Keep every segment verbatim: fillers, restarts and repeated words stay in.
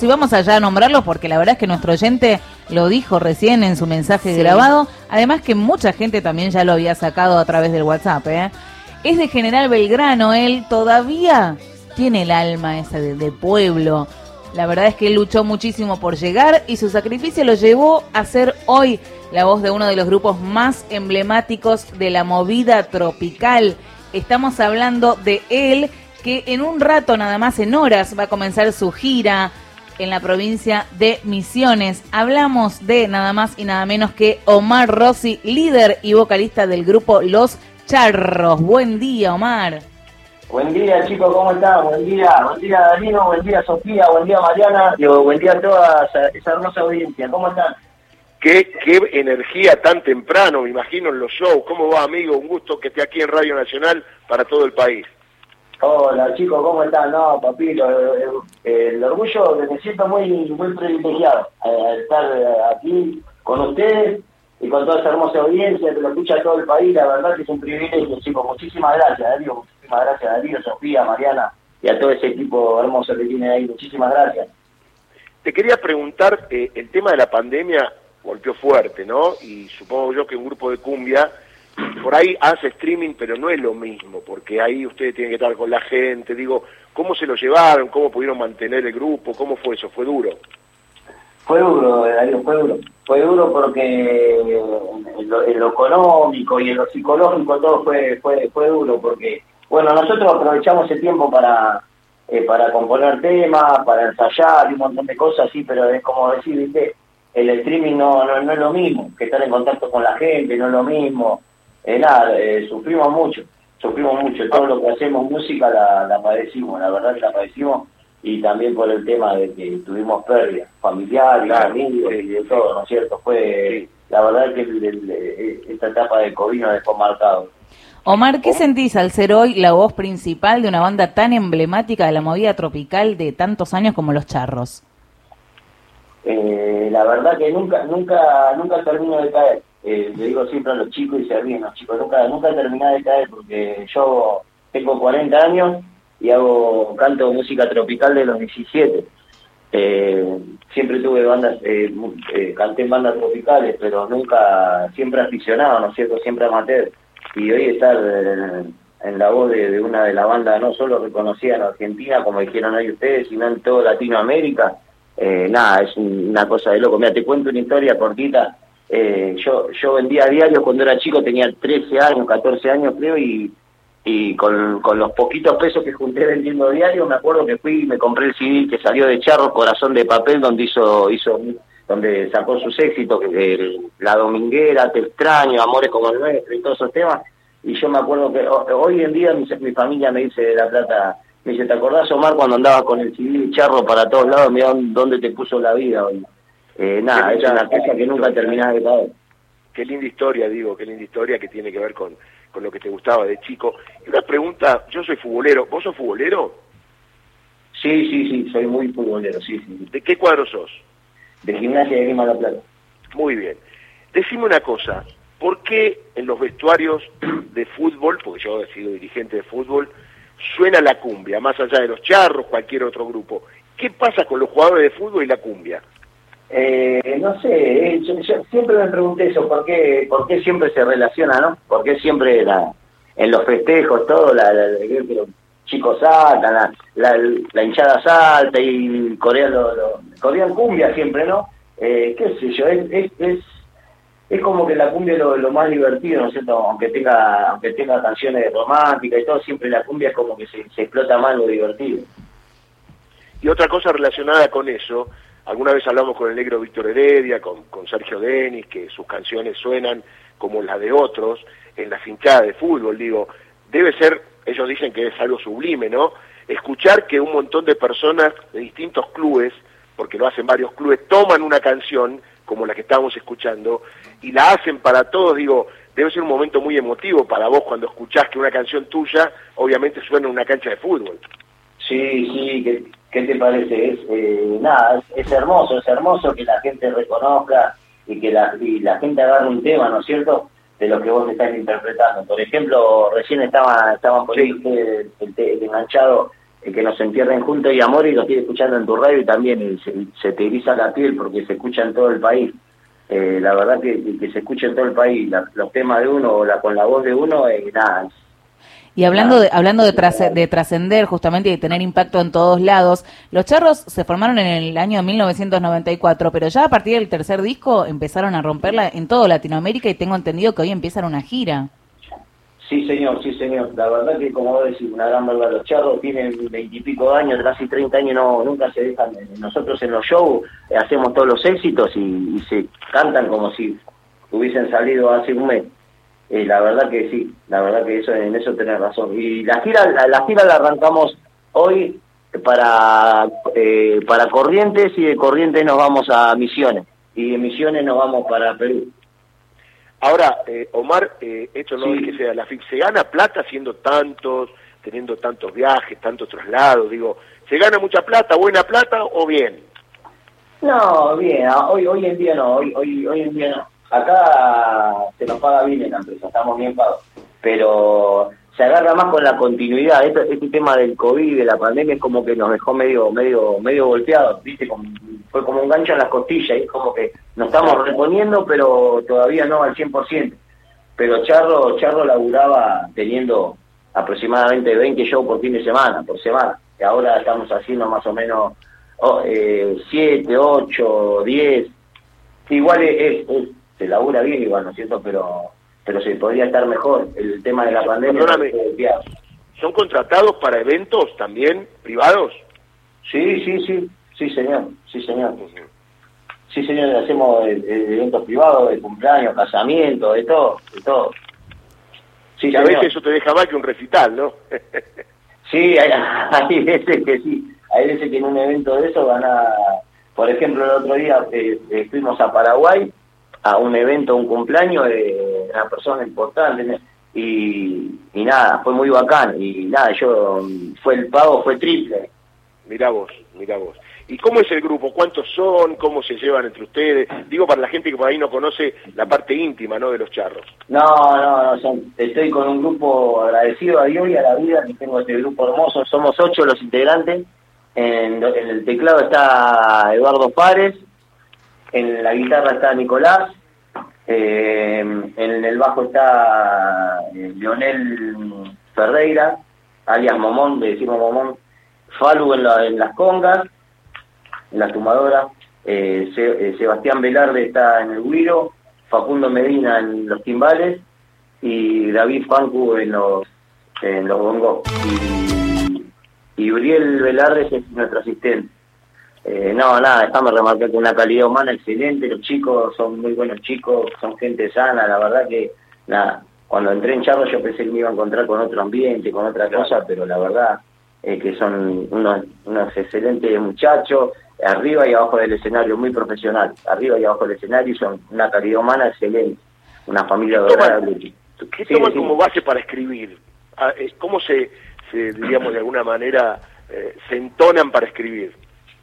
Y vamos allá a nombrarlos porque la verdad es que nuestro oyente lo dijo recién en su mensaje Sí. grabado, además que mucha gente también ya lo había sacado a través del WhatsApp, ¿eh? Es de General Belgrano, él todavía tiene el alma esa de, de pueblo. La verdad es que él luchó muchísimo por llegar y su sacrificio lo llevó a ser hoy la voz de uno de los grupos más emblemáticos de la movida tropical. Estamos hablando de él, que en un rato, nada más en horas, va a comenzar su gira en la provincia de Misiones. Hablamos de nada más y nada menos que Omar Rossi, líder y vocalista del grupo Los Charros. Buen día, Omar. Buen día, chicos, ¿cómo están? Buen día, buen día, Danilo, buen día, Sofía, buen día, Mariana, digo, buen día a toda esa, esa hermosa audiencia. ¿Cómo están? Qué, qué energía tan temprano, me imagino, en los shows. ¿Cómo va, amigo? Un gusto que esté aquí en Radio Nacional para todo el país. Hola, chicos, ¿cómo están? No, papito, eh, eh, el orgullo, me siento muy muy privilegiado eh, al estar eh, aquí con ustedes y con toda esa hermosa audiencia que lo escucha todo el país. La verdad que es un privilegio, chicos. Muchísimas gracias, Darío. Muchísimas gracias, Darío, Sofía, Mariana y a todo ese equipo hermoso que tiene ahí. Muchísimas gracias. Te quería preguntar, eh, el tema de la pandemia golpeó fuerte, ¿no? Y supongo yo que un grupo de cumbia por ahí hace streaming, pero no es lo mismo, porque ahí ustedes tienen que estar con la gente. Digo, ¿cómo se lo llevaron? ¿Cómo pudieron mantener el grupo? ¿Cómo fue eso? ¿Fue duro? Fue duro, Darío, fue duro. Fue duro porque en lo, en lo económico y en lo psicológico todo fue fue fue duro, porque, bueno, nosotros aprovechamos el tiempo para eh, para componer temas, para ensayar y un montón de cosas, sí, pero es como decir, ¿viste? El streaming no, no, no es lo mismo, que estar en contacto con la gente, no es lo mismo. Eh, nada, eh, sufrimos mucho, sufrimos mucho. Todo lo que hacemos música la, la padecimos, la verdad que la padecimos, y también por el tema de que tuvimos pérdidas familiares, Claro, amigos sí, y de sí. todo, ¿no es cierto? Fue, Sí. la verdad que el, el, el, esta etapa de COVID nos dejó marcado. Omar, ¿qué ¿Cómo? sentís al ser hoy la voz principal de una banda tan emblemática de la movida tropical de tantos años como Los Charros? Eh, la verdad que nunca, nunca, nunca termino de caer. Eh, le digo siempre a los chicos y se ríen los chicos, nunca, nunca terminé de caer, porque yo tengo cuarenta años y hago canto música tropical de los diecisiete. Eh, siempre tuve bandas, eh, eh, canté en bandas tropicales, pero nunca, siempre aficionado, ¿no es cierto? Siempre amateur. Y hoy estar en, en la voz de, de una de las bandas no solo reconocida en Argentina, como dijeron hoy ustedes, sino en toda Latinoamérica, eh, nada, es una cosa de loco. Mira, te cuento una historia cortita. Eh, yo yo vendía diarios cuando era chico, tenía trece años, catorce años creo, y y con, con los poquitos pesos que junté vendiendo diarios, me acuerdo que fui y me compré el C D que salió de Charros, Corazón de Papel, donde hizo hizo donde sacó sus éxitos, que el, La Dominguera, Te Extraño, Amores como el Nuestro y todos esos temas. Y yo me acuerdo que o, hoy en día mi, mi familia me dice de La Plata, me dice, ¿te acordás, Omar, cuando andabas con el C D de Charro para todos lados? Mirá dónde te puso la vida hoy. Eh, nada, es una cosa que nunca terminás de caer. Qué linda historia, digo, qué linda historia que tiene que ver con, con lo que te gustaba de chico. Y una pregunta, yo soy futbolero, ¿vos sos futbolero? Sí, sí, sí, soy muy futbolero, sí, sí. ¿De qué cuadro sos? De Gimnasia de Grima La Plata. Muy bien. Decime una cosa, ¿por qué en los vestuarios de fútbol, porque yo he sido dirigente de fútbol, suena la cumbia, más allá de los Charros, cualquier otro grupo? ¿Qué pasa con los jugadores de fútbol y la cumbia? Eh, no sé, eh, yo, yo siempre me pregunté eso, ¿por qué, por qué siempre se relaciona, no? ¿Por qué siempre la, en los festejos, todo, la, la, la- los chicos saltan, la, la, la hinchada salta y corean, lo, lo, corean cumbia siempre, ¿no? Eh, qué sé yo, es, es, es, es como que la cumbia es lo, lo más divertido, ¿no es cierto? Aunque tenga, aunque tenga canciones románticas y todo, siempre la cumbia es como que se, se explota más lo divertido. Y otra cosa relacionada con eso, alguna vez hablamos con el negro Víctor Heredia, con, con Sergio Denis, que sus canciones suenan como las de otros en las hinchadas de fútbol. Digo, debe ser, ellos dicen que es algo sublime, ¿no? Escuchar que un montón de personas de distintos clubes, porque lo hacen varios clubes, toman una canción como la que estábamos escuchando y la hacen para todos. Digo, debe ser un momento muy emotivo para vos cuando escuchás que una canción tuya obviamente suena en una cancha de fútbol. Sí, sí, ¿qué, qué te parece? Es, eh, nada, es, es hermoso, es hermoso que la gente reconozca y que la, y la gente agarre un tema, ¿no es cierto?, de lo que vos estás interpretando. Por ejemplo, recién estaba, estaban poniendo Sí. el, el, el enganchado eh, que nos entierren juntos y amor, y lo estoy escuchando en tu radio y también eh, se, se te eriza la piel porque se escucha en todo el país. Eh, la verdad que, que, que se escucha en todo el país, la, los temas de uno o la, con la voz de uno, eh, nada. Y hablando de, hablando de, tras, de trascender justamente y de tener impacto en todos lados, los Charros se formaron en el año mil novecientos noventa y cuatro, pero ya a partir del tercer disco empezaron a romperla en toda Latinoamérica y tengo entendido que hoy empiezan una gira. Sí, señor, sí, señor. La verdad que, como vos decís, una gran verdad. Los Charros tienen veintipico años, casi treinta años, no nunca se dejan. Nosotros en los shows eh, hacemos todos los éxitos y, y se cantan como si hubiesen salido hace un mes. Eh, la verdad que sí, la verdad que eso en eso tenés razón. Y la gira la, la gira la arrancamos hoy para eh, para Corrientes, y de Corrientes nos vamos a Misiones, y de Misiones nos vamos para Perú. Ahora, eh, Omar, eh, esto no Sí. es que sea la F I C, ¿se gana plata haciendo tantos, teniendo tantos viajes, tantos traslados? Digo, ¿se gana mucha plata, buena plata o bien? No, bien, hoy hoy en día no, hoy hoy hoy en día no. Acá se nos paga bien en la empresa, estamos bien pagos, pero se agarra más con la continuidad. Este, este tema del COVID, de la pandemia, es como que nos dejó medio medio medio golpeados, ¿viste? Como, fue como un gancho en las costillas, y es como que nos estamos reponiendo, pero todavía no al cien por ciento. Pero Charro, Charro laburaba teniendo aproximadamente veinte shows por fin de semana, por semana, y ahora estamos haciendo más o menos siete, ocho, diez. Igual es, es, se labura bien igual, ¿no es cierto? Pero pero se podría estar mejor. El tema de la pandemia... ¿Son contratados para eventos también privados? Sí, sí, sí, sí, señor, sí, señor. Sí, señor, hacemos eh, eventos privados, de cumpleaños, casamientos, de todo, de todo. Sí, y a veces eso te deja más que un recital, ¿no? Sí, hay, hay veces que sí, hay veces que en un evento de eso gana... Por ejemplo, el otro día eh, eh, fuimos a Paraguay a un evento, un cumpleaños de una persona importante, y, y nada, fue muy bacán, y nada, yo, fue el pago fue triple. Mirá vos, mirá vos. ¿Y cómo es el grupo? ¿Cuántos son? ¿Cómo se llevan entre ustedes? Digo, para la gente que por ahí no conoce la parte íntima, ¿no?, de los Charros. No, no, no, son, estoy con un grupo agradecido a Dios y a la vida, que tengo este grupo hermoso. Somos ocho los integrantes. En, en el teclado está Eduardo Párez, en la guitarra está Nicolás, eh, en el bajo está eh, Leonel Ferreira, alias Momón, le decimos Momón, Falu en, la, en las congas, en la tumadora, eh, Se, eh, Sebastián Velarde está en el güiro, Facundo Medina en los timbales y David Fancu en los en los bongos. Y, y Uriel Velarde es nuestro asistente. Eh, no, nada, déjame remarcar que una calidad humana excelente, los chicos son muy buenos chicos, son gente sana, la verdad que, nada, cuando entré en Charro yo pensé que me iba a encontrar con otro ambiente, con otra cosa, pero la verdad es eh, que son unos, unos excelentes muchachos, arriba y abajo del escenario, muy profesional, arriba y abajo del escenario, son una calidad humana excelente, una familia adorable. ¿Qué sí, toman sí. como base para escribir? ¿Cómo se, se diríamos de alguna manera, eh, se entonan para escribir?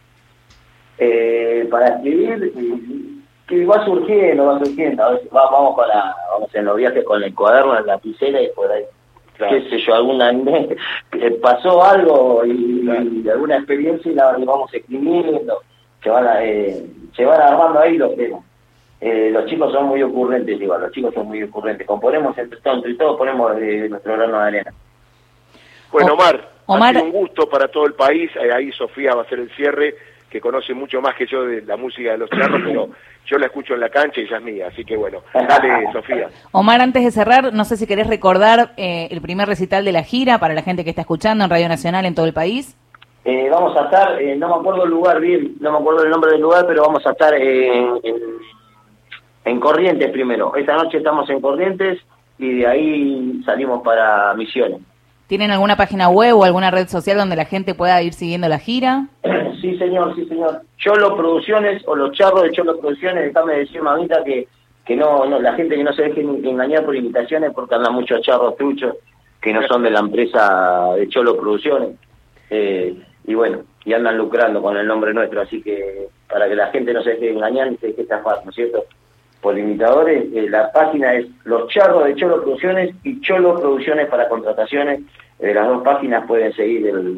Eh, para escribir, que va surgiendo, va surgiendo, a veces va, vamos con la, vamos en los viajes con el cuaderno, la lapicera y por ahí, claro. qué sé yo, alguna pasó algo y, claro. y alguna experiencia y la vamos escribiendo, se van, a, eh, se van armando ahí los temas. Eh, los chicos son muy ocurrentes, igual, los chicos son muy ocurrentes, componemos entre todos, entre todos ponemos eh, nuestro grano de arena. Bueno, Omar, Omar, ha sido un gusto para todo el país, ahí Sofía va a hacer el cierre, que conoce mucho más que yo de la música de los Charros, pero yo la escucho en la cancha y ella es mía, así que bueno, dale, Sofía. Omar, antes de cerrar, no sé si querés recordar eh, el primer recital de la gira para la gente que está escuchando en Radio Nacional en todo el país. Eh, vamos a estar, eh, no me acuerdo el lugar bien, no me acuerdo el nombre del lugar, pero vamos a estar eh, en, en Corrientes primero. Esta noche estamos en Corrientes y de ahí salimos para Misiones. ¿Tienen alguna página web o alguna red social donde la gente pueda ir siguiendo la gira? Sí, señor, sí, señor. Cholo Producciones, o los Charros de Cholo Producciones, déjame decir, mamita, que, que no, no, la gente que no se deje engañar por imitaciones, porque andan muchos charros truchos que no son de la empresa de Cholo Producciones. Eh, y bueno, y andan lucrando con el nombre nuestro, así que para que la gente no se deje engañar y se deje estafar, ¿no es cierto? Por imitadores, eh, la página es Los Charros de Cholo Producciones y Cholo Producciones para contrataciones. Eh, las dos páginas pueden seguir el,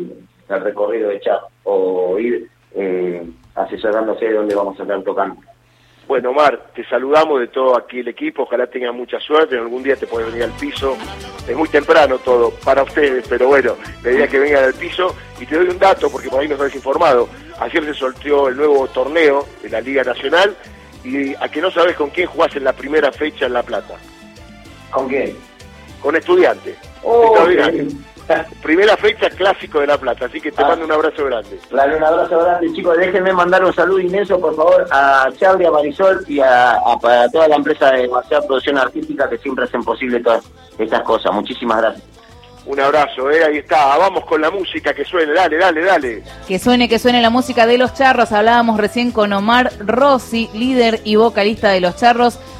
el recorrido de Chá, o ir eh, asesorándose de dónde vamos a estar tocando. Bueno, Omar, te saludamos de todo aquí el equipo, ojalá tengas mucha suerte, algún día te puedes venir al piso, es muy temprano todo para ustedes, pero bueno, la idea es que vengan al piso, y te doy un dato, porque por ahí nos habéis informado, ayer se sorteó el nuevo torneo de la Liga Nacional, y a que no sabes con quién jugás en la primera fecha en La Plata. ¿Con quién? Con Estudiantes. Oh, Primera fecha clásico de La Plata, así que te ah, mando un abrazo grande. Claro, un abrazo grande, chicos. Déjenme mandar un saludo inmenso, por favor, a Charlie, a Marisol y a, a, a toda la empresa de Marcial Producción Artística que siempre hacen posible todas estas cosas. Muchísimas gracias. Un abrazo, eh, ahí está. Vamos con la música que suene. Dale, dale, dale. Que suene, que suene la música de Los Charros. Hablábamos recién con Omar Rossi, líder y vocalista de Los Charros.